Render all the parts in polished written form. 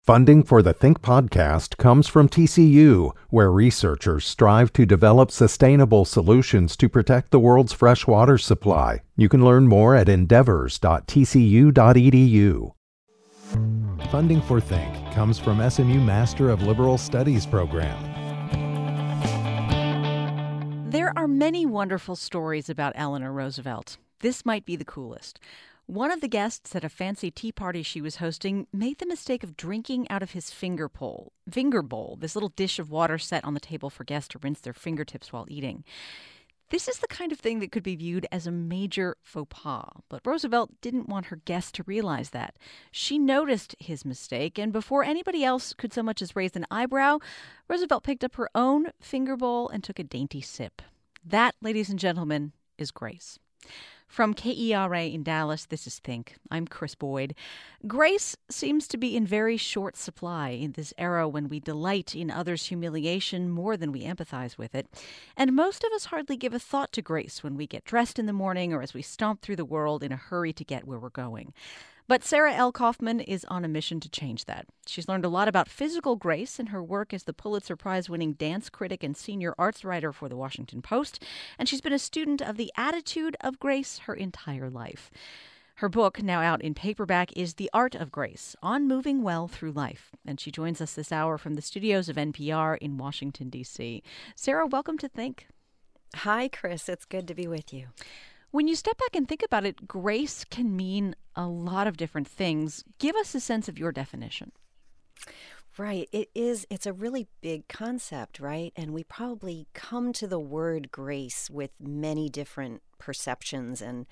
Funding for the Think podcast comes from TCU, where researchers strive to develop sustainable solutions to protect the world's fresh water supply. You can learn more at endeavors.tcu.edu. Funding for Think comes from SMU Master of Liberal Studies program. There are many wonderful stories about Eleanor Roosevelt. This might be the coolest. One of the guests at a fancy tea party she was hosting made the mistake of drinking out of his finger bowl, this little dish of water set on the table for guests to rinse their fingertips while eating. This is the kind of thing that could be viewed as a major faux pas, but Roosevelt didn't want her guests to realize that. She noticed his mistake, and before anybody else could so much as raise an eyebrow, Roosevelt picked up her own finger bowl and took a dainty sip. That, ladies and gentlemen, is grace. From KERA in Dallas, this is Think. I'm Chris Boyd. Grace seems to be in very short supply in this era when we delight in others' humiliation more than we empathize with it. And most of us hardly give a thought to grace when we get dressed in the morning or as we stomp through the world in a hurry to get where we're going. But Sarah L. Kaufman is on a mission to change that. She's learned a lot about physical grace in her work as the Pulitzer Prize-winning dance critic and senior arts writer for The Washington Post, and she's been a student of the attitude of grace her entire life. Her book, now out in paperback, is The Art of Grace, On Moving Well Through Life, and she joins us this hour from the studios of NPR in Washington, D.C. Sarah, welcome to Think. Hi, Chris. It's good to be with you. When you step back and think about it, grace can mean a lot of different things. Give us a sense of your definition. Right. It's a really big concept, right? And we probably come to the word grace with many different perceptions and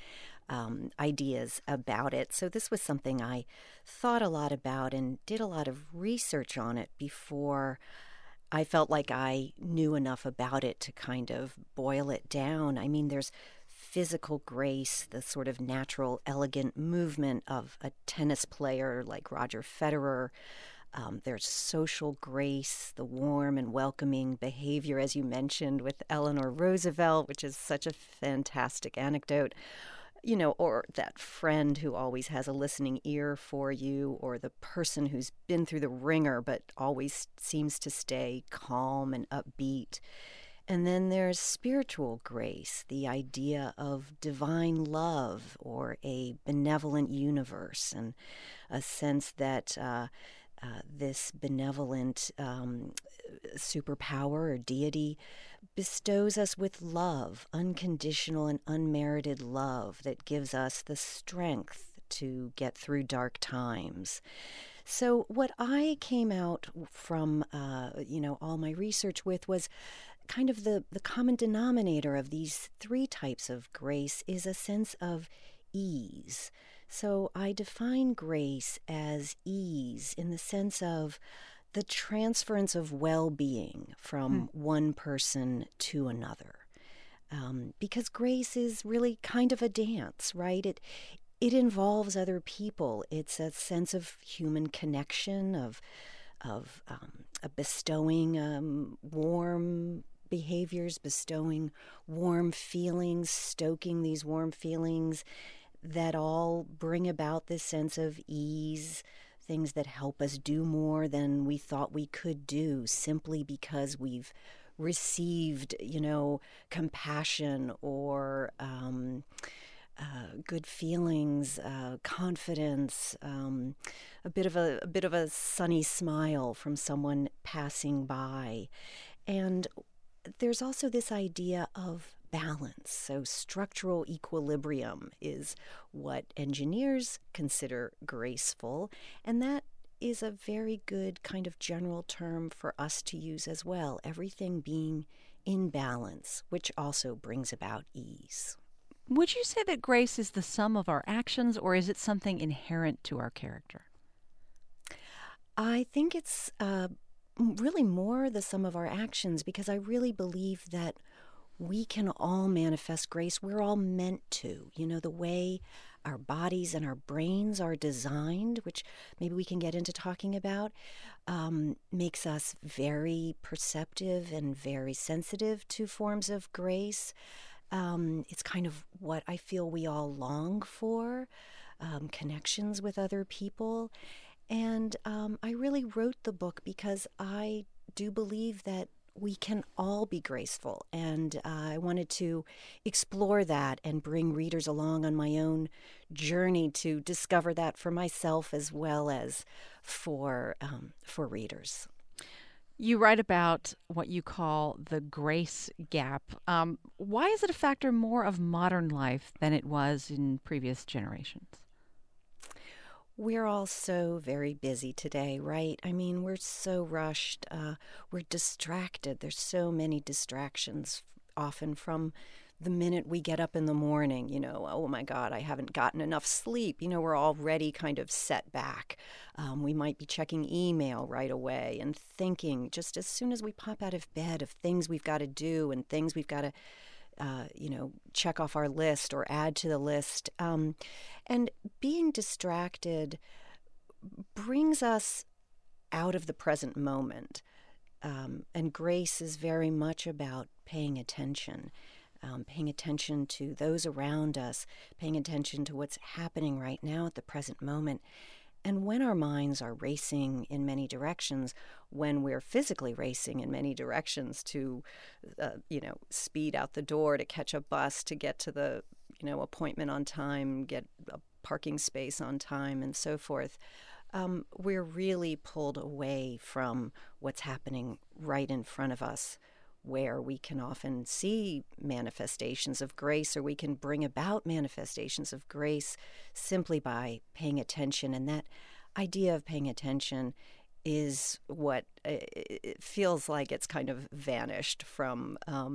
ideas about it. So this was something I thought a lot about and did a lot of research on it before I felt like I knew enough about it to kind of boil it down. I mean, there's physical grace, the sort of natural, elegant movement of a tennis player like Roger Federer. There's social grace, the warm and welcoming behavior, as you mentioned, with Eleanor Roosevelt, which is such a fantastic anecdote. You know, or that friend who always has a listening ear for you, or the person who's been through the ringer but always seems to stay calm and upbeat. And then there's spiritual grace, the idea of divine love or a benevolent universe, and a sense that this benevolent superpower or deity bestows us with love, unconditional and unmerited love that gives us the strength to get through dark times. So what I came out from, all my research with was kind of the common denominator of these three types of grace is a sense of ease. So I define grace as ease in the sense of the transference of well-being from one person to another. Because grace is really kind of a dance, right? It involves other people. It's a sense of human connection, of bestowing warm behaviors, bestowing warm feelings, stoking these warm feelings that all bring about this sense of ease, things that help us do more than we thought we could do simply because we've received, compassion or good feelings, confidence, a bit of a sunny smile from someone passing by. And there's also this idea of balance. So structural equilibrium is what engineers consider graceful, and that is a very good kind of general term for us to use as well. Everything being in balance, which also brings about ease. Would you say that grace is the sum of our actions, or is it something inherent to our character? I think it's really more the sum of our actions, because I really believe that we can all manifest grace. We're all meant to. The way our bodies and our brains are designed, which maybe we can get into talking about, makes us very perceptive and very sensitive to forms of grace. It's kind of what I feel we all long for, connections with other people. And I really wrote the book because I do believe that we can all be graceful. And I wanted to explore that and bring readers along on my own journey to discover that for myself as well as for readers. You write about what you call the grace gap. Why is it a factor more of modern life than it was in previous generations? We're all so very busy today, right? I mean, we're so rushed. We're distracted. There's so many distractions, often from the minute we get up in the morning, oh my God, I haven't gotten enough sleep. We're already kind of set back. We might be checking email right away and thinking just as soon as we pop out of bed of things we've got to do and things we've got to check off our list or add to the list. And being distracted brings us out of the present moment. And grace is very much about paying attention to those around us, paying attention to what's happening right now at the present moment. And when our minds are racing in many directions, when we're physically racing in many directions to, speed out the door, to catch a bus, to get to the, appointment on time, get a parking space on time, and so forth, we're really pulled away from what's happening right in front of us, where we can often see manifestations of grace, or we can bring about manifestations of grace simply by paying attention. And that idea of paying attention is what it feels like it's kind of vanished from,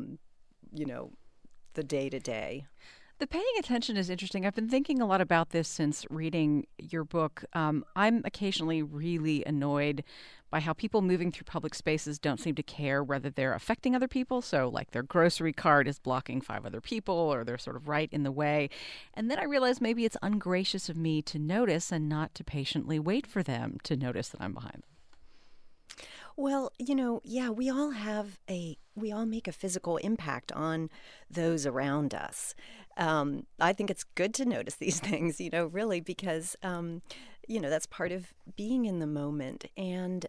the day-to-day. The paying attention is interesting. I've been thinking a lot about this since reading your book. I'm occasionally really annoyed by how people moving through public spaces don't seem to care whether they're affecting other people. So like their grocery cart is blocking 5 other people, or they're sort of right in the way. And then I realize maybe it's ungracious of me to notice and not to patiently wait for them to notice that I'm behind them. Well, we all make a physical impact on those around us. I think it's good to notice these things, really, because, that's part of being in the moment. And,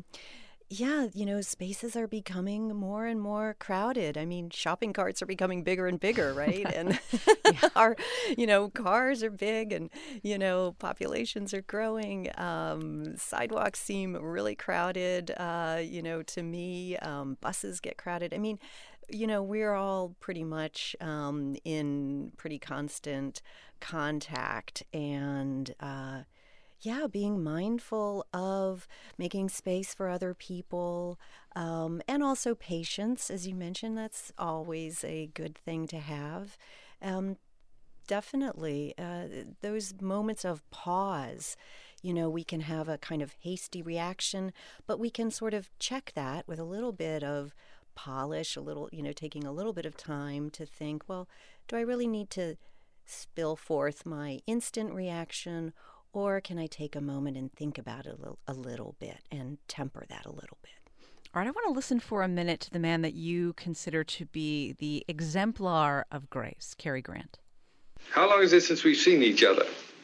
spaces are becoming more and more crowded. I mean, shopping carts are becoming bigger and bigger, right? And our, cars are big, and, populations are growing. Sidewalks seem really crowded, to me. Buses get crowded. I mean, we're all pretty much in pretty constant contact, and being mindful of making space for other people, and also patience, as you mentioned. That's always a good thing to have. Definitely, those moments of pause. We can have a kind of hasty reaction, but we can sort of check that with a little bit of polish, a little, taking a little bit of time to think, well, do I really need to spill forth my instant reaction, or can I take a moment and think about it a little bit and temper that a little bit? All right, I want to listen for a minute to the man that you consider to be the exemplar of grace, Cary Grant. How long is it since we've seen each other?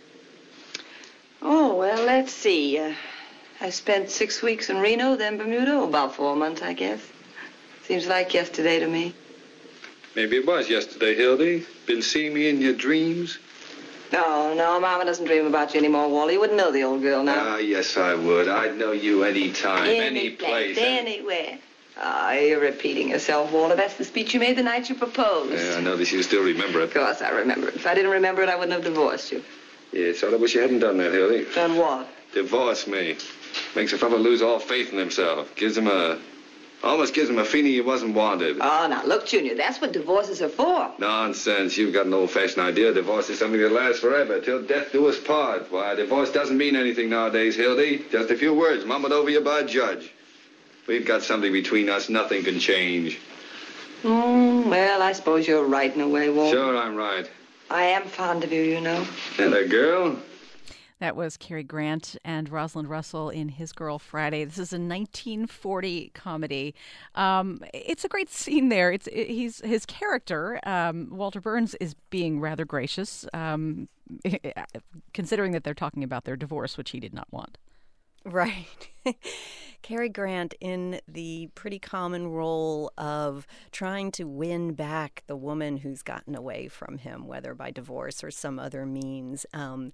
Oh, well, let's see. I spent 6 weeks in Reno, then Bermuda. About 4 months, I guess. Seems like yesterday to me. Maybe it was yesterday, Hildy. Been seeing me in your dreams? No, Mama doesn't dream about you anymore, Wally. You wouldn't know the old girl now. Ah, yes, I would. I'd know you any time, any place. Anywhere. You're repeating yourself, Walter. That's the speech you made the night you proposed. Yeah, I know that you still remember it. Of course I remember it. If I didn't remember it, I wouldn't have divorced you. Yeah, so I wish you hadn't done that, Hildy. Done what? Divorce me. Makes a fella lose all faith in himself. Almost gives him a feeling he wasn't wanted. Oh, now, look, Junior, that's what divorces are for. Nonsense. You've got an old-fashioned idea. Divorce is something that lasts forever, till death do us part. Why, divorce doesn't mean anything nowadays, Hildy. Just a few words mumbled over you by a judge. We've got something between us nothing can change. Well, I suppose you're right in a way, Walter. Sure, I'm right. I am fond of you, you know. And a girl? That was Cary Grant and Rosalind Russell in His Girl Friday. This is a 1940 comedy. It's a great scene there. His character, Walter Burns, is being rather gracious, considering that they're talking about their divorce, which he did not want. Right. Cary Grant in the pretty common role of trying to win back the woman who's gotten away from him, whether by divorce or some other means.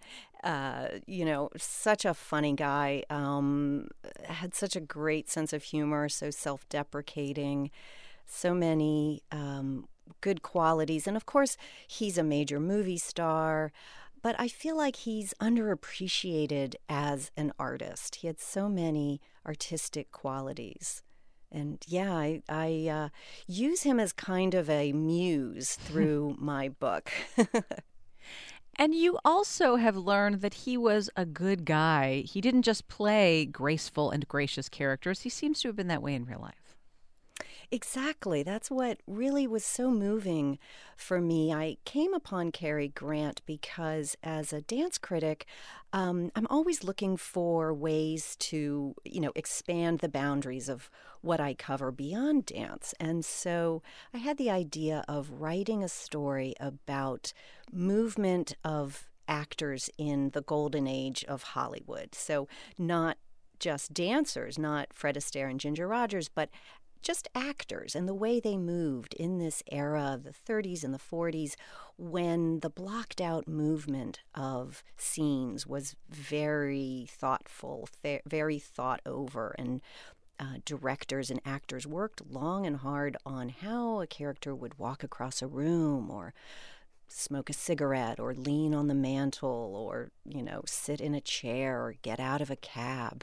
Such a funny guy, had such a great sense of humor, so self-deprecating, so many good qualities. And of course, he's a major movie star. But I feel like he's underappreciated as an artist. He had so many artistic qualities. And yeah, I use him as kind of a muse through my book. And you also have learned that he was a good guy. He didn't just play graceful and gracious characters. He seems to have been that way in real life. Exactly. That's what really was so moving for me. I came upon Cary Grant because as a dance critic, I'm always looking for ways to, expand the boundaries of what I cover beyond dance. And so I had the idea of writing a story about movement of actors in the golden age of Hollywood. So not just dancers, not Fred Astaire and Ginger Rogers, but just actors and the way they moved in this era of the 30s and the 40s when the blocked out movement of scenes was very thoughtful, very thought over, and directors and actors worked long and hard on how a character would walk across a room or smoke a cigarette or lean on the mantle or, sit in a chair or get out of a cab.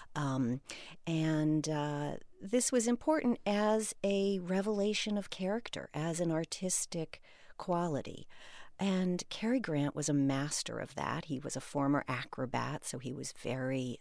This was important as a revelation of character, as an artistic quality. And Cary Grant was a master of that. He was a former acrobat, so he was very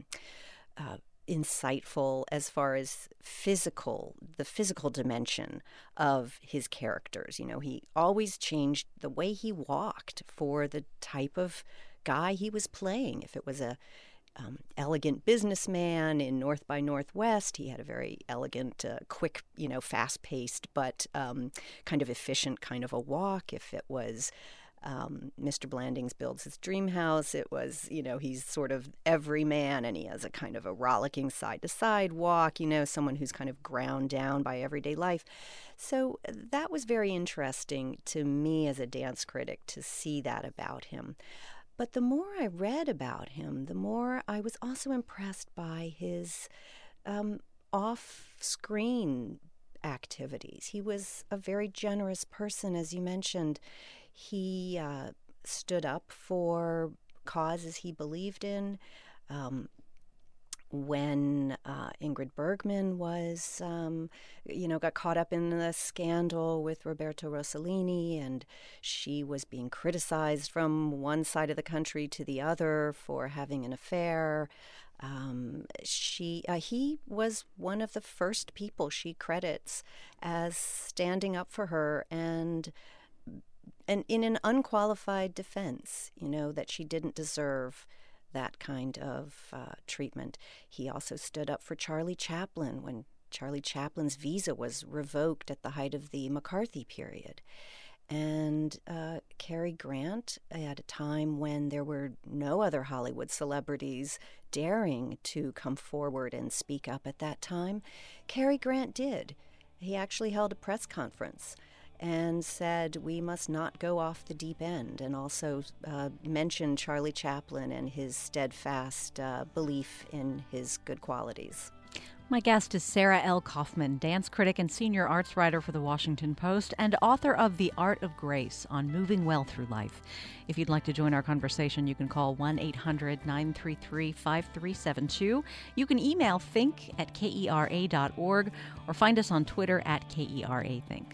insightful as far as the physical dimension of his characters. He always changed the way he walked for the type of guy he was playing. If it was a elegant businessman in North by Northwest, he had a very elegant, quick, fast-paced, but kind of efficient kind of a walk. If it was Mr. Blandings builds his dream house, it was, he's sort of every man, and he has a kind of a rollicking side-to-side walk, someone who's kind of ground down by everyday life. So that was very interesting to me as a dance critic to see that about him. But the more I read about him, the more I was also impressed by his off-screen activities. He was a very generous person, as you mentioned. He stood up for causes he believed in. When Ingrid Bergman was, got caught up in the scandal with Roberto Rossellini, and she was being criticized from one side of the country to the other for having an affair. He was one of the first people she credits as standing up for her and in an unqualified defense, that she didn't deserve that kind of treatment. He also stood up for Charlie Chaplin when Charlie Chaplin's visa was revoked at the height of the McCarthy period. And Cary Grant, at a time when there were no other Hollywood celebrities daring to come forward and speak up at that time, Cary Grant did. He actually held a press conference and said we must not go off the deep end, and also mentioned Charlie Chaplin and his steadfast belief in his good qualities. My guest is Sarah L. Kaufman, dance critic and senior arts writer for The Washington Post and author of The Art of Grace on Moving Well Through Life. If you'd like to join our conversation, you can call 1-800-933-5372. You can email think@kera.org or find us on Twitter @KERAthink.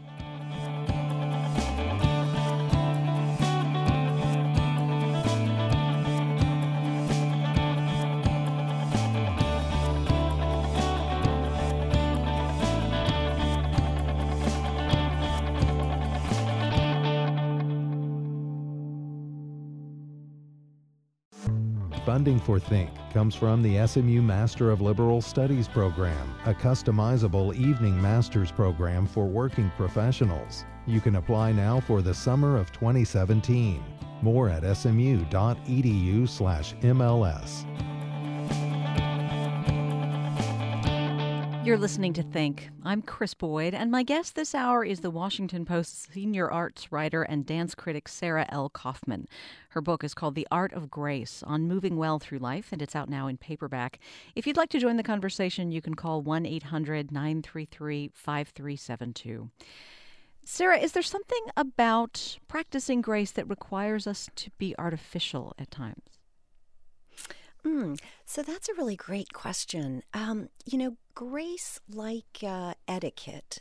Funding for Think comes from the SMU Master of Liberal Studies program, a customizable evening master's program for working professionals. You can apply now for the summer of 2017. More at smu.edu/MLS. You're listening to Think. I'm Chris Boyd, and my guest this hour is the Washington Post's senior arts writer and dance critic Sarah L. Kaufman. Her book is called The Art of Grace, on moving well through life, and it's out now in paperback. If you'd like to join the conversation, you can call 1-800-933-5372. Sarah, is there something about practicing grace that requires us to be artificial at times? So that's a really great question. Grace, like etiquette,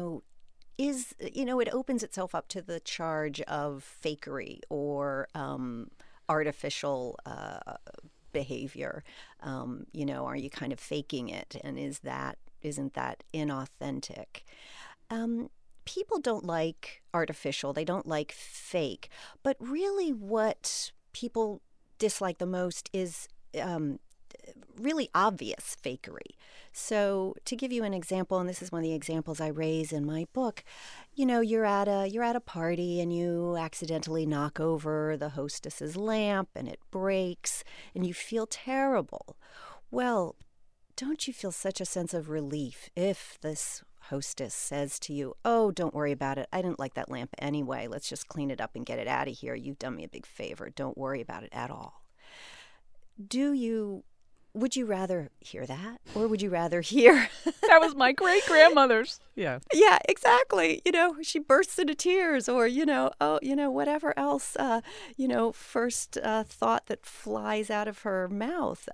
it opens itself up to the charge of fakery or artificial behavior. Are you kind of faking it? And isn't that inauthentic? People don't like artificial. They don't like fake. But really what people dislike the most is really obvious fakery. So to give you an example, and this is one of the examples I raise in my book, you're at a party and you accidentally knock over the hostess's lamp and it breaks and you feel terrible. Well, don't you feel such a sense of relief if this hostess says to you, "Oh, don't worry about it. I didn't like that lamp anyway. Let's just clean it up and get it out of here. You've done me a big favor. Don't worry about it at all." Would you rather hear that, or would you rather hear That was my great-grandmother's. Yeah. Yeah, exactly. She bursts into tears, or whatever else first thought that flies out of her mouth.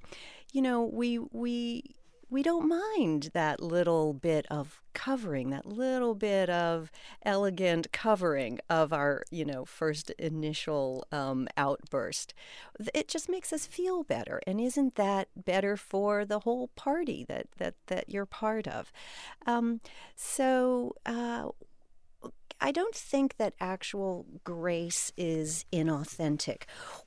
We don't mind that little bit of covering, that little bit of elegant covering of our, first initial outburst. It just makes us feel better. And isn't that better for the whole party that you're part of? I don't think that actual grace is inauthentic.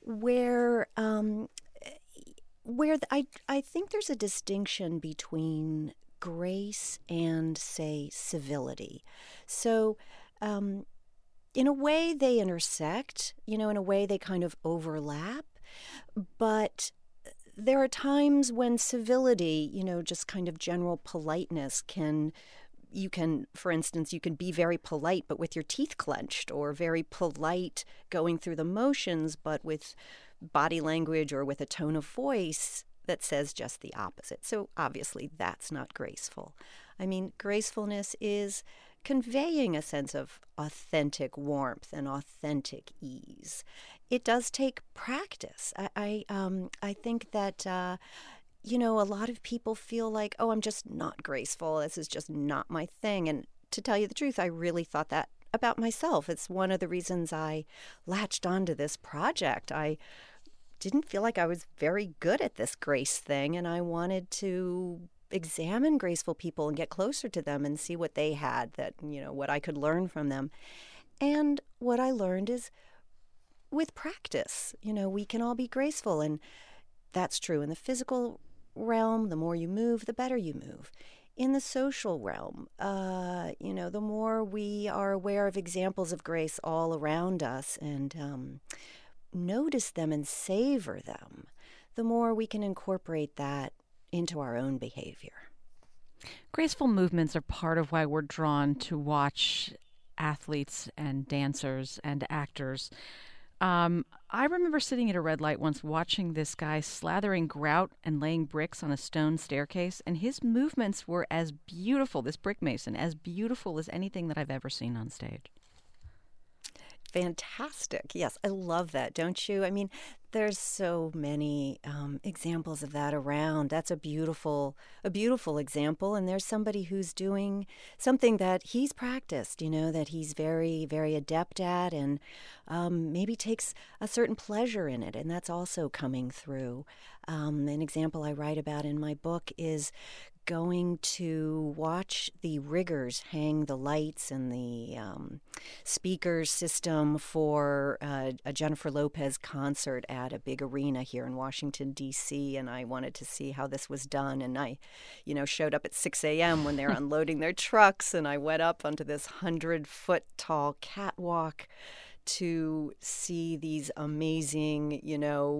I think there's a distinction between grace and, say, civility. So in a way they intersect, in a way they kind of overlap, but there are times when civility, just kind of general politeness for instance, you can be very polite but with your teeth clenched, or very polite going through the motions but with body language or with a tone of voice that says just the opposite. So obviously that's not graceful. I mean, gracefulness is conveying a sense of authentic warmth and authentic ease. It does take practice. I think that a lot of people feel like, oh, I'm just not graceful. This is just not my thing. And to tell you the truth, I really thought that about myself. It's one of the reasons I latched onto this project. I didn't feel like I was very good at this grace thing, and I wanted to examine graceful people and get closer to them and see what they had, what I could learn from them. And what I learned is, with practice, we can all be graceful, and that's true in the physical realm. The more you move, the better you move. In the social realm, the more we are aware of examples of grace all around us and notice them and savor them, the more we can incorporate that into our own behavior. Graceful movements are part of why we're drawn to watch athletes and dancers and actors. I remember sitting at a red light once watching this guy slathering grout and laying bricks on a stone staircase, and his movements were as beautiful, this brick mason, as beautiful as anything that I've ever seen on stage. Fantastic. Yes, I love that, don't you? I mean, there's so many examples of that around. That's a beautiful example. And there's somebody who's doing something that he's practiced, that he's very, very adept at, and maybe takes a certain pleasure in it. And that's also coming through. An example I write about in my book is going to watch the riggers hang the lights and the speaker system for a Jennifer Lopez concert at a big arena here in Washington, D.C., and I wanted to see how this was done. And I, showed up at 6 a.m. when they were unloading their trucks, and I went up onto this 100-foot tall catwalk to see these amazing,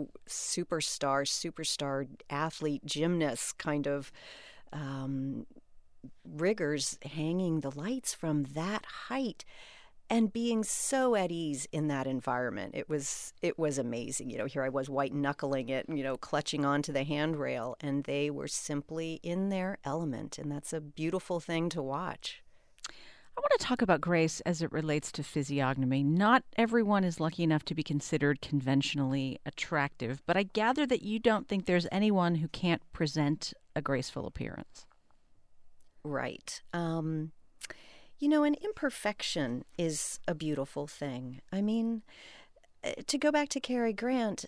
superstar athlete, gymnasts kind of riggers hanging the lights from that height and being so at ease in that environment. It was amazing. Here I was white knuckling it, clutching onto the handrail, and they were simply in their element, and that's a beautiful thing to watch. I want to talk about grace as it relates to physiognomy. Not everyone is lucky enough to be considered conventionally attractive, but I gather that you don't think there's anyone who can't present a graceful appearance. Right. An imperfection is a beautiful thing. I mean, to go back to Cary Grant,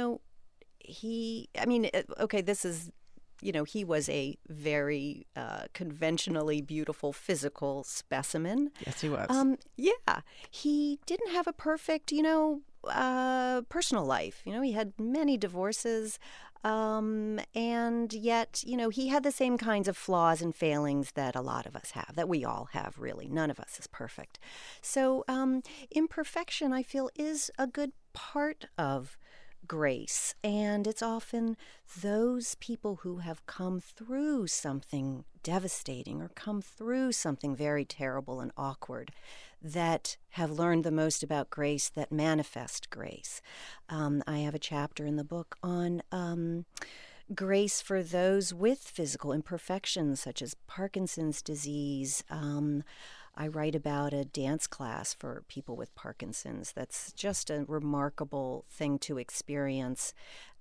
this is, he was a very conventionally beautiful physical specimen. Yes, he was. Yeah. He didn't have a perfect, personal life. He had many divorces. And yet, he had the same kinds of flaws and failings that a lot of us have, that we all have, really. None of us is perfect. So imperfection, I feel, is a good part of grace. And it's often those people who have come through something devastating or come through something very terrible and awkward that have learned the most about grace, that manifest grace. I have a chapter in the book on grace for those with physical imperfections, such as Parkinson's disease. I write about a dance class for people with Parkinson's. That's just a remarkable thing to experience.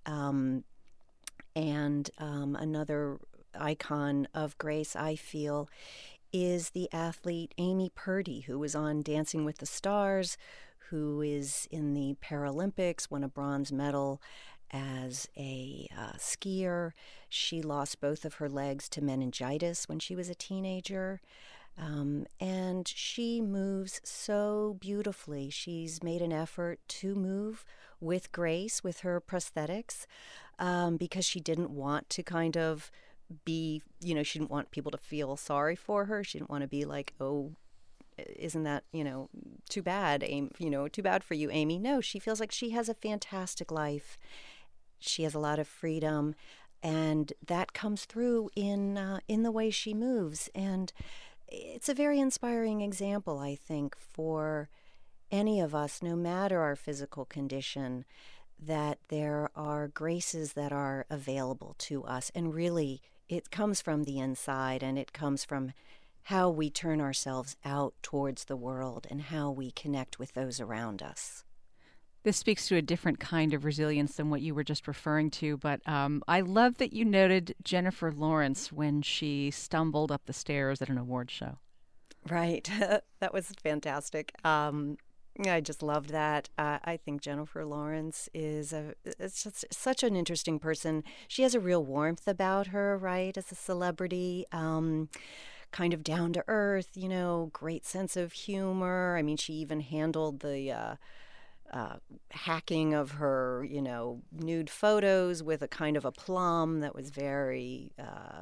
Another icon of grace, I feel, is the athlete Amy Purdy, who was on Dancing with the Stars, who is in the Paralympics, won a bronze medal as a skier. She lost both of her legs to meningitis when she was a teenager. And she moves so beautifully. She's made an effort to move with grace with her prosthetics because she didn't want to kind of be, she didn't want people to feel sorry for her. She didn't want to be like, oh, isn't that, too bad, too bad for you, Amy. No, she feels like she has a fantastic life. She has a lot of freedom, and that comes through in the way she moves. And it's a very inspiring example, I think, for any of us, no matter our physical condition, that there are graces that are available to us. And really, it comes from the inside, and it comes from how we turn ourselves out towards the world and how we connect with those around us. This speaks to a different kind of resilience than what you were just referring to, but I love that you noted Jennifer Lawrence when she stumbled up the stairs at an award show. Right. That was fantastic. I just loved that. I think Jennifer Lawrence is such an interesting person. She has a real warmth about her, right, as a celebrity. Kind of down to earth, great sense of humor. I mean, she even handled the hacking of her, nude photos with a kind of aplomb that was very,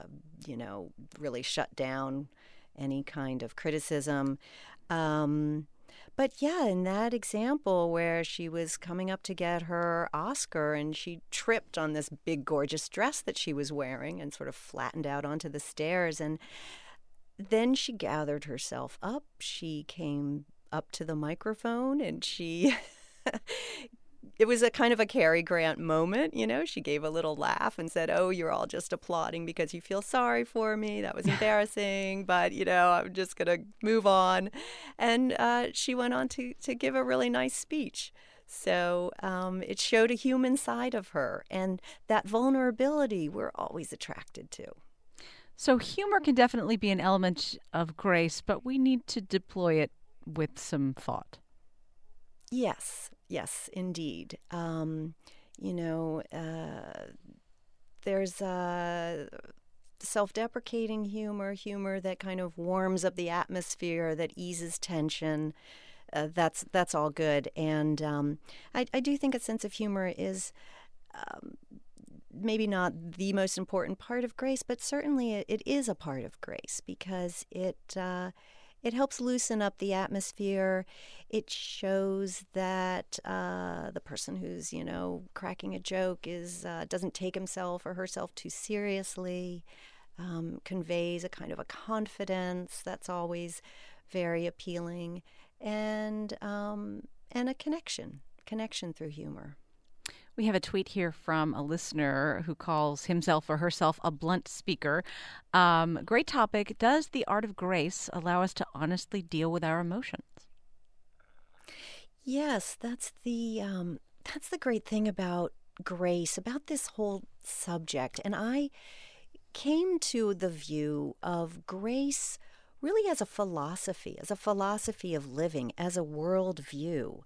really shut down any kind of criticism. But yeah, in that example where she was coming up to get her Oscar and she tripped on this big, gorgeous dress that she was wearing and sort of flattened out onto the stairs. And then she gathered herself up. She came up to the microphone and she... It was a kind of a Cary Grant moment, She gave a little laugh and said, "Oh, you're all just applauding because you feel sorry for me. That was embarrassing, but, I'm just going to move on." And she went on to give a really nice speech. So it showed a human side of her, and that vulnerability we're always attracted to. So humor can definitely be an element of grace, but we need to deploy it with some thought. Yes, indeed. There's self-deprecating humor that kind of warms up the atmosphere, that eases tension. That's all good. And I do think a sense of humor is maybe not the most important part of grace, but certainly it is a part of grace because it helps loosen up the atmosphere. It shows that the person who's, cracking a joke doesn't take himself or herself too seriously. conveys a kind of a confidence that's always very appealing, and a connection through humor. We have a tweet here from a listener who calls himself or herself a blunt speaker. Great topic. Does the art of grace allow us to honestly deal with our emotions? Yes, that's the great thing about grace, about this whole subject. And I came to the view of grace really as a philosophy of living, as a worldview.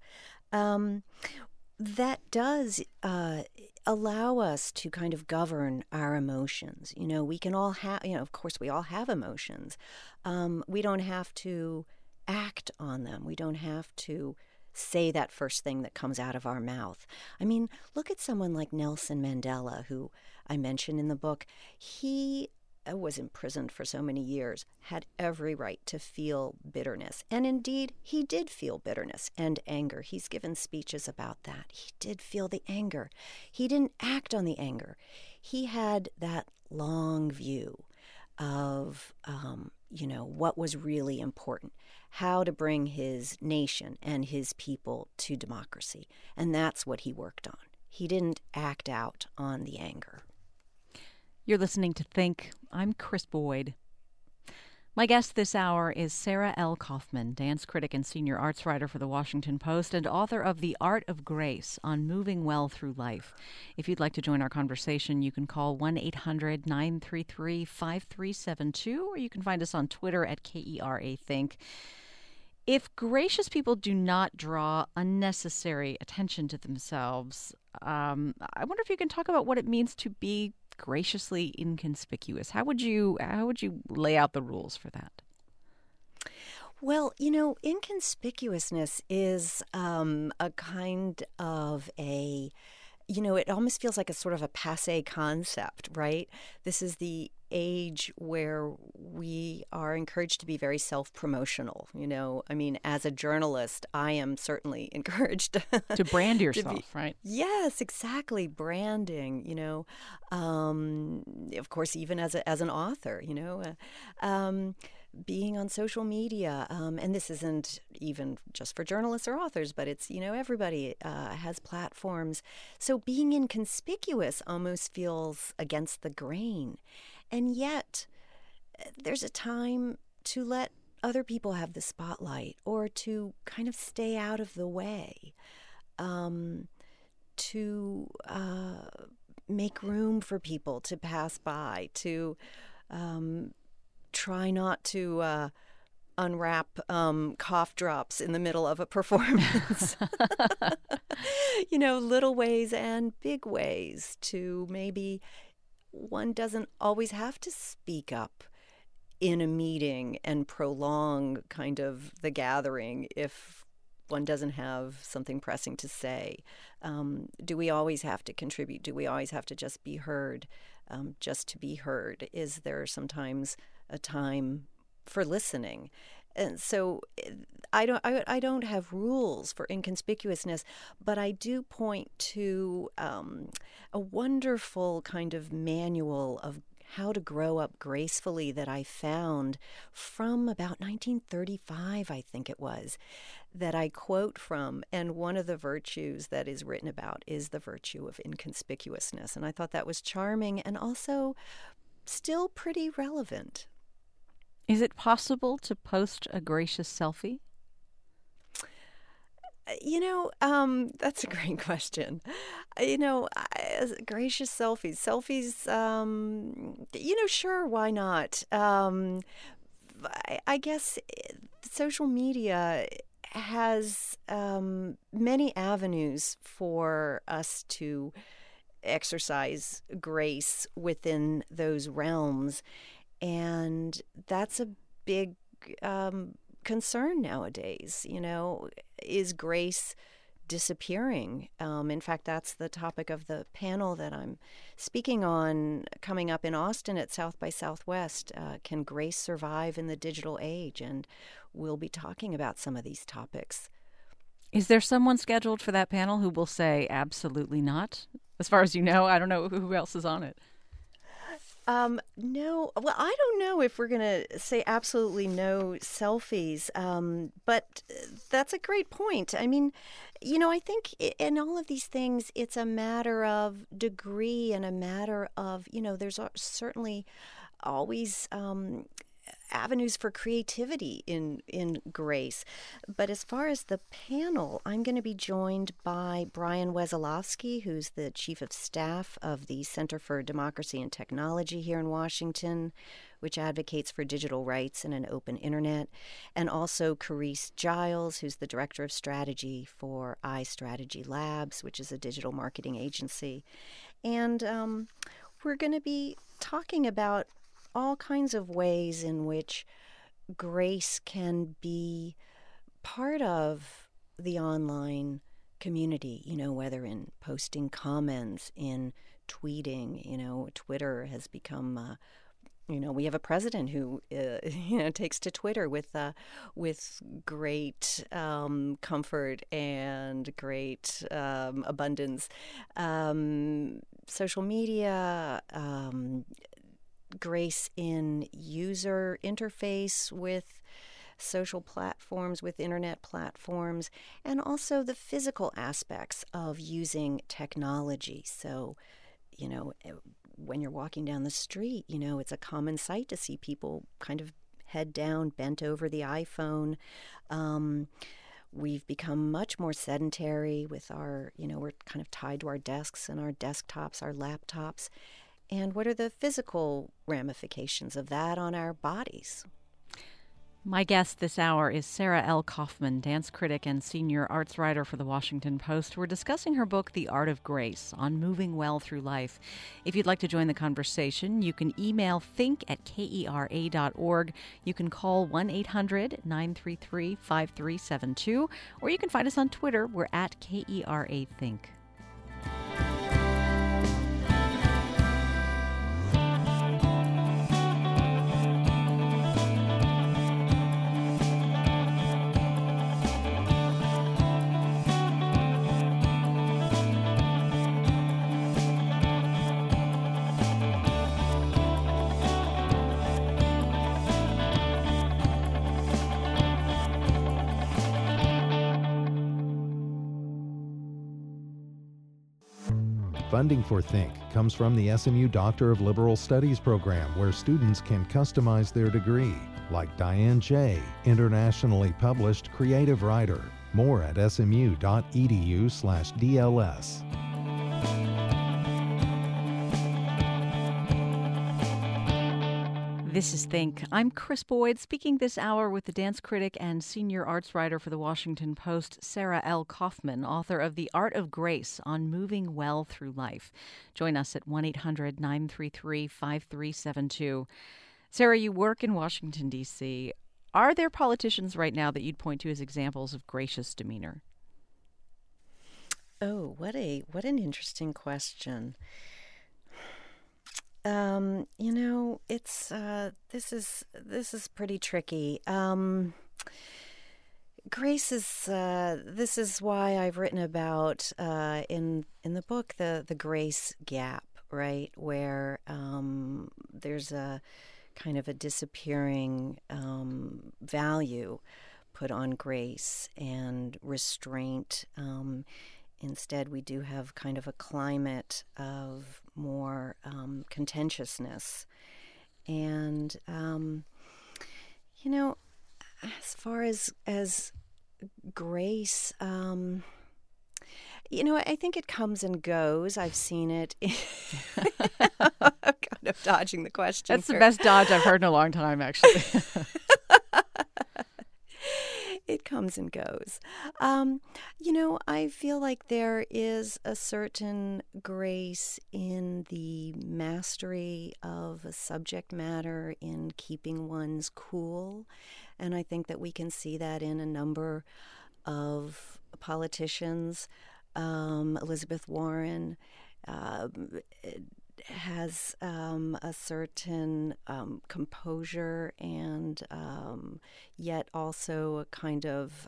That does allow us to kind of govern our emotions. We can all have, of course, we all have emotions. We don't have to act on them. We don't have to say that first thing that comes out of our mouth. I mean, look at someone like Nelson Mandela, who I mentioned in the book. He was imprisoned for so many years, had every right to feel bitterness. And indeed, he did feel bitterness and anger. He's given speeches about that. He did feel the anger. He didn't act on the anger. He had that long view of, what was really important, how to bring his nation and his people to democracy. And that's what he worked on. He didn't act out on the anger. You're listening to Think. I'm Chris Boyd. My guest this hour is Sarah L. Kaufman, dance critic and senior arts writer for The Washington Post and author of The Art of Grace on Moving Well Through Life. If you'd like to join our conversation, you can call 1-800-933-5372, or you can find us on Twitter at KERA Think. If gracious people do not draw unnecessary attention to themselves, I wonder if you can talk about what it means to be graciously inconspicuous. How would you lay out the rules for that? Well, inconspicuousness is a kind of it almost feels like a sort of a passé concept, right? This is the age where we are encouraged to be very self-promotional. I mean, as a journalist, I am certainly encouraged to brand yourself, right? Yes, exactly. Branding, of course, even as an author, being on social media, and this isn't even just for journalists or authors, but it's, everybody has platforms. So being inconspicuous almost feels against the grain. And yet, there's a time to let other people have the spotlight, or to kind of stay out of the way, to make room for people to pass by, to try not to unwrap cough drops in the middle of a performance. Little ways and big ways to maybe one doesn't always have to speak up in a meeting and prolong kind of the gathering if one doesn't have something pressing to say. Do we always have to contribute? Do we always have to just be heard, just to be heard? Is there sometimes a time for listening? And so I don't have rules for inconspicuousness, but I do point to a wonderful kind of manual of how to grow up gracefully that I found from about 1935, I think it was, that I quote from. And one of the virtues that is written about is the virtue of inconspicuousness. And I thought that was charming and also still pretty relevant. Is it possible to post a gracious selfie? That's a great question. Gracious selfies, sure, why not? I guess social media has many avenues for us to exercise grace within those realms. And that's a big concern nowadays. Is grace disappearing? In fact, that's the topic of the panel that I'm speaking on coming up in Austin at South by Southwest. Can grace survive in the digital age? And we'll be talking about some of these topics. Is there someone scheduled for that panel who will say absolutely not? As far as you know, I don't know who else is on it. No, well, I don't know if we're going to say absolutely no selfies, but that's a great point. I mean, I think in all of these things, it's a matter of degree and a matter of, there's certainly always avenues for creativity in Grace. But as far as the panel, I'm going to be joined by Brian Wesolowski, who's the Chief of Staff of the Center for Democracy and Technology here in Washington, which advocates for digital rights and an open internet, and also Carice Giles, who's the Director of Strategy for iStrategy Labs, which is a digital marketing agency. And we're going to be talking about all kinds of ways in which Grace can be part of the online community, whether in posting comments, in tweeting. Twitter has become, we have a president who, takes to Twitter with great comfort and great abundance. Social media, Grace in user interface with social platforms, with internet platforms, and also the physical aspects of using technology. So, when you're walking down the street, it's a common sight to see people kind of head down, bent over the iPhone. We've become much more sedentary with our, we're kind of tied to our desks and our desktops, our laptops. And what are the physical ramifications of that on our bodies? My guest this hour is Sarah L. Kaufman, dance critic and senior arts writer for The Washington Post. We're discussing her book, The Art of Grace, on moving well through life. If you'd like to join the conversation, you can email think@kera.org. You can call 1-800-933-5372, or you can find us on Twitter. We're at KERA Think. Funding for Think comes from the SMU Doctor of Liberal Studies program, where students can customize their degree, like Diane J., internationally published creative writer. More at smu.edu/DLS. This is Think. I'm Chris Boyd, speaking this hour with the dance critic and senior arts writer for The Washington Post, Sarah L. Kaufman, author of The Art of Grace, on moving well through life. Join us at 1-800-933-5372. Sarah, you work in Washington, D.C. Are there politicians right now that you'd point to as examples of gracious demeanor? Oh, what an interesting question. It's this is pretty tricky. Grace is this is why I've written about in the book the grace gap, right, where there's a kind of a disappearing value put on grace and restraint. Instead, we do have kind of a climate of more contentiousness. And, as far as grace, I think it comes and goes. I've seen it. I'm kind of dodging the question. That's the best dodge I've heard in a long time, actually. It comes and goes. I feel like there is a certain grace in the mastery of a subject matter, in keeping one's cool. And I think that we can see that in a number of politicians. Elizabeth Warren has a certain composure and yet also a kind of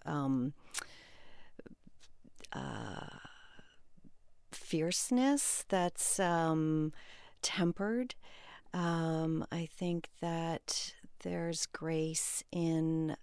fierceness that's tempered. I think that there's grace in,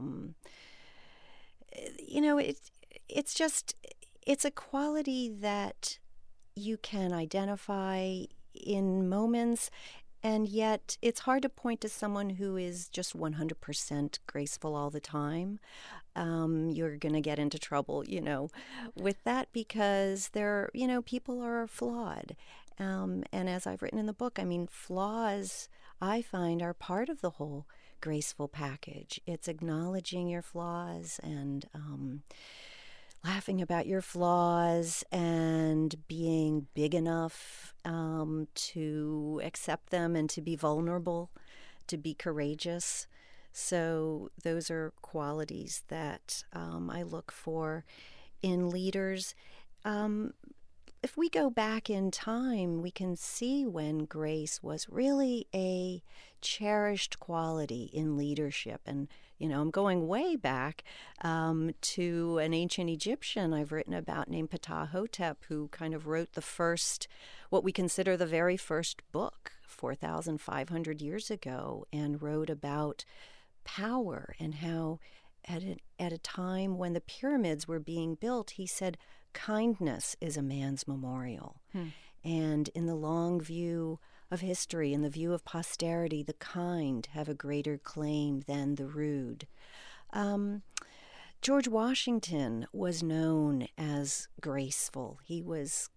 it's a quality that you can identify in moments, and yet it's hard to point to someone who is just 100% graceful all the time. You're going to get into trouble, with that, because people are flawed. And as I've written in the book, flaws, I find, are part of the whole graceful package. It's acknowledging your flaws and laughing about your flaws and being big enough to accept them and to be vulnerable, to be courageous. So those are qualities that I look for in leaders. If we go back in time, we can see when grace was really a cherished quality in leadership. And, I'm going way back to an ancient Egyptian I've written about named Ptah-hotep, who kind of wrote the first, what we consider the very first book 4,500 years ago, and wrote about power and how at a time when the pyramids were being built, he said, kindness is a man's memorial. And in the long view of history, in the view of posterity, the kind have a greater claim than the rude. George Washington was known as graceful. He was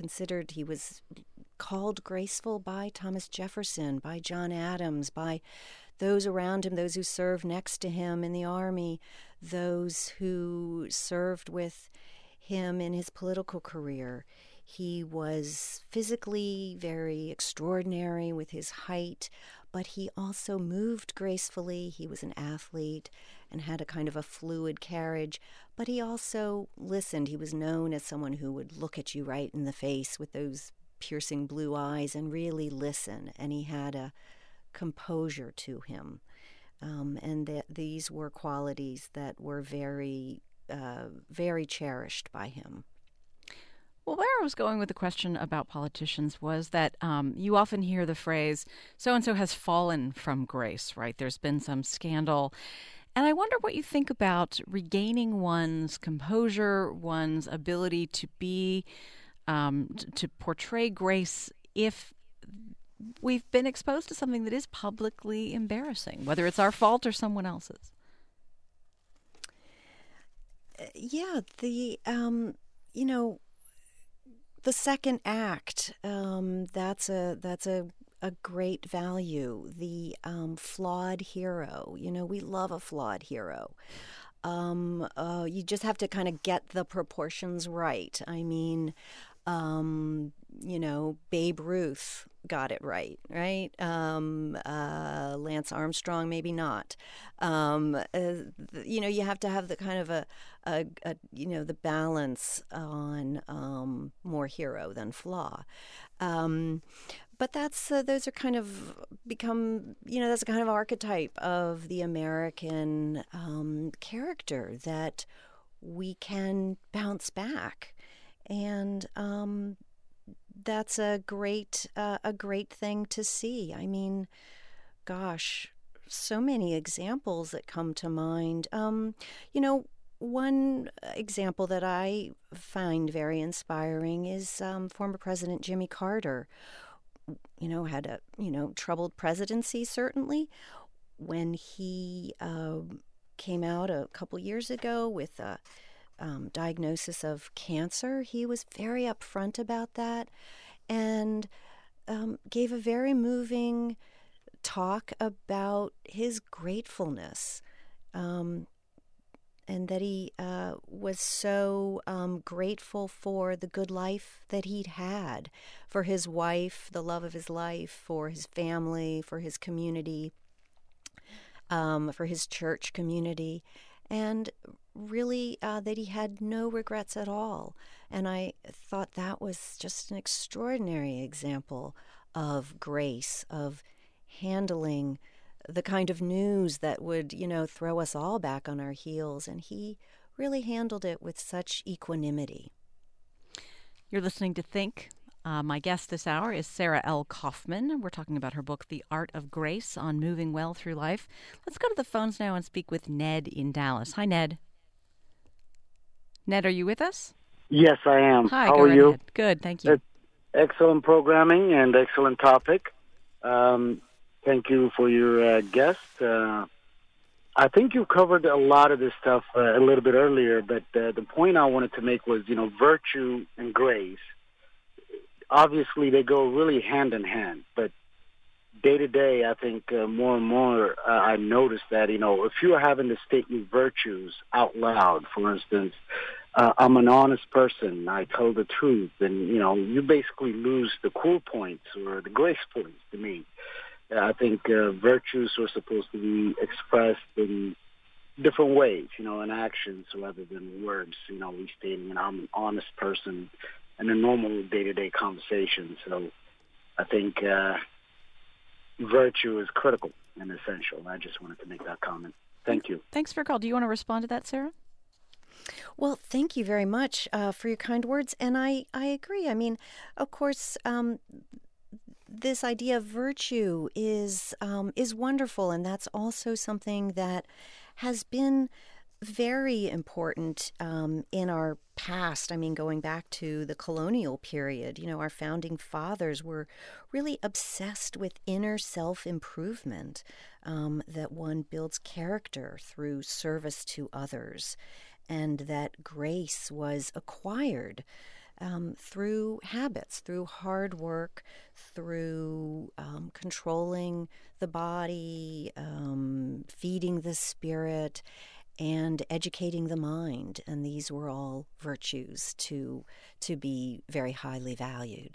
called graceful by Thomas Jefferson, by John Adams, by those around him, those who served next to him in the army, those who served with him in his political career. He was physically very extraordinary with his height, but he also moved gracefully. He was an athlete and had a kind of a fluid carriage, but he also listened. He was known as someone who would look at you right in the face with those piercing blue eyes and really listen, and he had a composure to him. And these were qualities that were very, very cherished by him. Well, where I was going with the question about politicians was that you often hear the phrase, so-and-so has fallen from grace, right? There's been some scandal. And I wonder what you think about regaining one's composure, one's ability to be, to portray grace if we've been exposed to something that is publicly embarrassing, whether it's our fault or someone else's. Yeah, the second act, that's a great value. The flawed hero, we love a flawed hero. You just have to kind of get the proportions right. Babe Ruth got it right? Lance Armstrong, maybe not. You have to have the kind of the balance on more hero than flaw. But those are kind of become, that's a kind of archetype of the American character, that we can bounce back. And that's a great thing to see. Gosh, so many examples that come to mind. One example that I find very inspiring is former President Jimmy Carter. Had a troubled presidency, certainly. When he came out a couple years ago with a diagnosis of cancer, he was very upfront about that, and gave a very moving talk about his gratefulness, and that he was so grateful for the good life that he'd had, for his wife, the love of his life, for his family, for his community, for his church community, and really that he had no regrets at all. And I thought that was just an extraordinary example of grace, of handling the kind of news that would, throw us all back on our heels. And he really handled it with such equanimity. You're listening to Think. My guest this hour is Sarah L. Kaufman. We're talking about her book, The Art of Grace, on moving well through life. Let's go to the phones now and speak with Ned in Dallas. Hi, Ned. Ned, are you with us? Yes, I am. Hi, How are you? Ahead. Good, thank you. Excellent programming and excellent topic. Thank you for your guest. I think you covered a lot of this stuff a little bit earlier, but the point I wanted to make was, virtue and grace. Obviously, they go really hand in hand, but day to day, I think more and more I notice that, if you are having to state your virtues out loud, for instance, I'm an honest person, I tell the truth, and, you basically lose the cool points or the grace points to me. I think virtues are supposed to be expressed in different ways, in actions rather than words, restating, I'm an honest person in a normal day-to-day conversation. So I think virtue is critical and essential. I just wanted to make that comment. Thank you. Thanks for your call. Do you want to respond to that, Sarah? Well, thank you very much for your kind words. And I agree. I mean, of course, this idea of virtue is wonderful, and that's also something that has been very important in our past. I mean, going back to the colonial period, our founding fathers were really obsessed with inner self-improvement, that one builds character through service to others, and that grace was acquired through habits, through hard work, through controlling the body, feeding the spirit, and educating the mind. And these were all virtues to be very highly valued.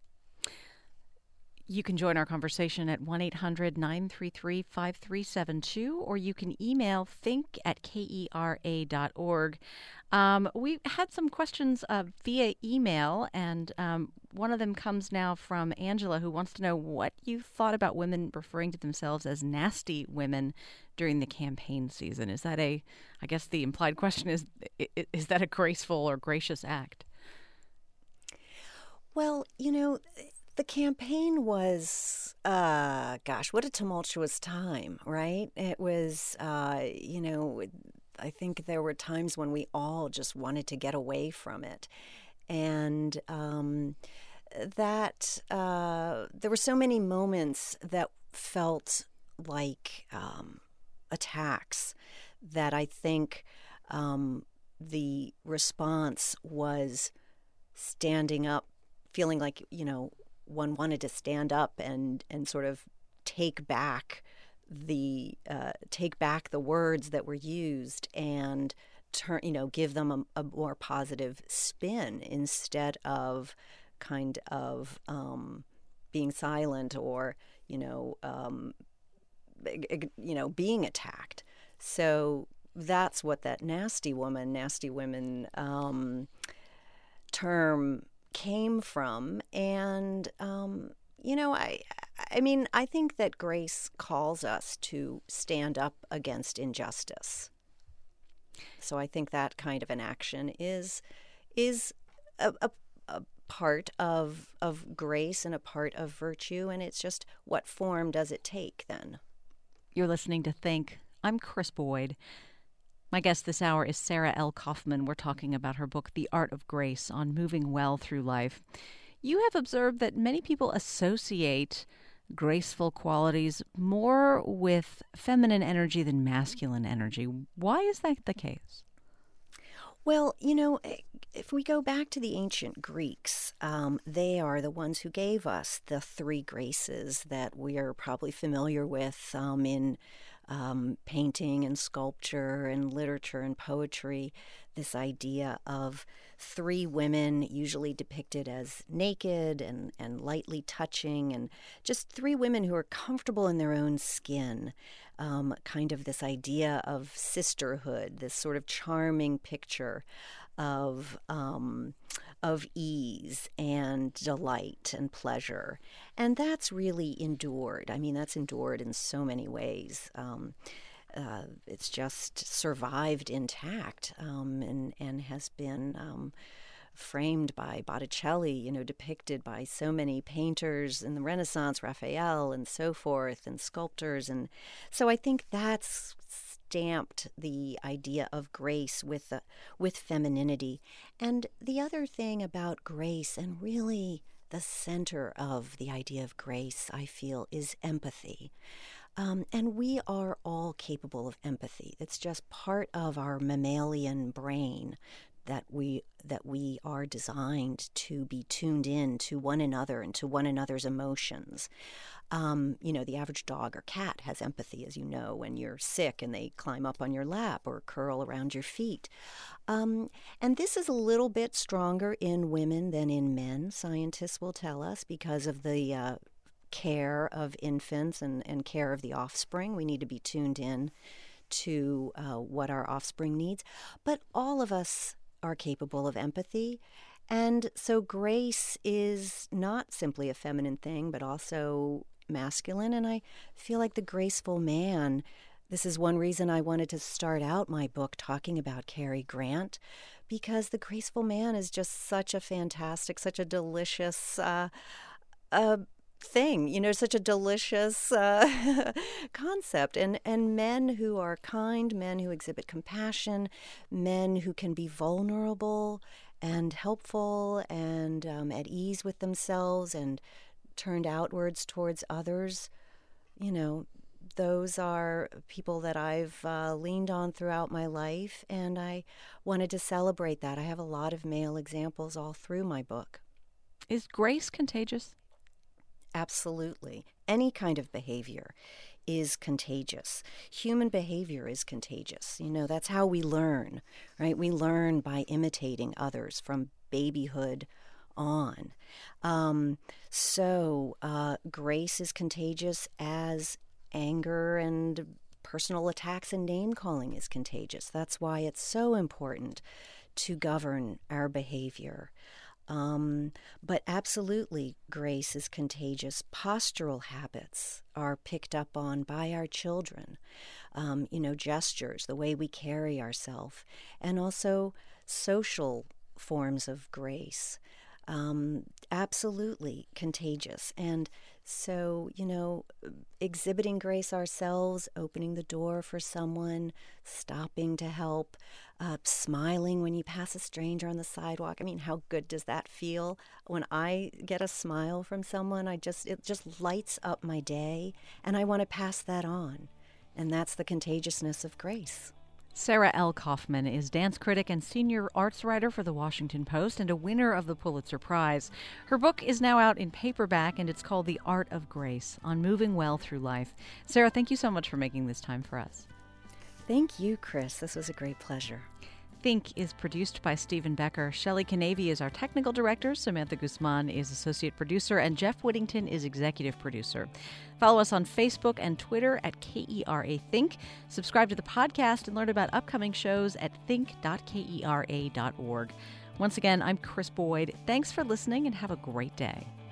You can join our conversation at 1-800-933-5372, or you can email think@kera.org. We had some questions via email, and one of them comes now from Angela, who wants to know what you thought about women referring to themselves as nasty women during the campaign season. Is that I guess the implied question is that a graceful or gracious act? Well, the campaign was, what a tumultuous time, right? It was, I think there were times when we all just wanted to get away from it. And there were so many moments that felt like attacks that I think the response was standing up, feeling like, one wanted to stand up and sort of take back the words that were used and give them a more positive spin instead of kind of being silent or being attacked. So that's what that nasty women term came from. And I think that grace calls us to stand up against injustice. So I think that kind of an action is a part of grace and a part of virtue, and it's just what form does it take then? You're listening to Think. I'm Chris Boyd. My guest this hour is Sarah L. Kaufman. We're talking about her book, The Art of Grace, on moving well through life. You have observed that many people associate graceful qualities more with feminine energy than masculine energy. Why is that the case? Well, if we go back to the ancient Greeks, they are the ones who gave us the three graces that we are probably familiar with in painting and sculpture and literature and poetry. This idea of three women usually depicted as naked and lightly touching, and just three women who are comfortable in their own skin. Kind of this idea of sisterhood, this sort of charming picture of ease and delight and pleasure. And that's really endured. I mean, that's endured in so many ways. It's just survived intact and has been framed by Botticelli, depicted by so many painters in the Renaissance, Raphael and so forth, and sculptors. And so I think that's stamped the idea of grace with femininity. And the other thing about grace, and really the center of the idea of grace, I feel, is empathy. And we are all capable of empathy. It's just part of our mammalian brain that we are designed to be tuned in to one another and to one another's emotions. The average dog or cat has empathy, as you know, when you're sick and they climb up on your lap or curl around your feet. And this is a little bit stronger in women than in men, scientists will tell us, because of the care of infants and care of the offspring. We need to be tuned in to what our offspring needs. But all of us are capable of empathy. And so grace is not simply a feminine thing, but also masculine. And I feel like the graceful man, this is one reason I wanted to start out my book talking about Cary Grant, because the graceful man is just such a fantastic, such a delicious thing, such a delicious concept. And men who are kind, men who exhibit compassion, men who can be vulnerable and helpful and at ease with themselves and turned outwards towards others, those are people that I've leaned on throughout my life, and I wanted to celebrate that. I have a lot of male examples all through my book. Is grace contagious? Absolutely. Any kind of behavior is contagious. Human behavior is contagious. That's how we learn, right? We learn by imitating others from babyhood on. So grace is contagious as anger and personal attacks and name-calling is contagious. That's why it's so important to govern our behavior. But absolutely, grace is contagious. Postural habits are picked up on by our children. Gestures, the way we carry ourselves, and also social forms of grace. Absolutely contagious. And so, exhibiting grace ourselves, opening the door for someone, stopping to help, smiling when you pass a stranger on the sidewalk. I mean, how good does that feel? When I get a smile from someone, it just lights up my day, and I want to pass that on. And that's the contagiousness of grace. Sarah L. Kaufman is dance critic and senior arts writer for The Washington Post and a winner of the Pulitzer Prize. Her book is now out in paperback, and it's called The Art of Grace, on moving well through life. Sarah, thank you so much for making this time for us. Thank you, Chris. This was a great pleasure. Think is produced by Stephen Becker. Shelley Canavy is our technical director. Samantha Guzman is associate producer. And Jeff Whittington is executive producer. Follow us on Facebook and Twitter at KERA Think. Subscribe to the podcast and learn about upcoming shows at think.kera.org. Once again, I'm Chris Boyd. Thanks for listening and have a great day.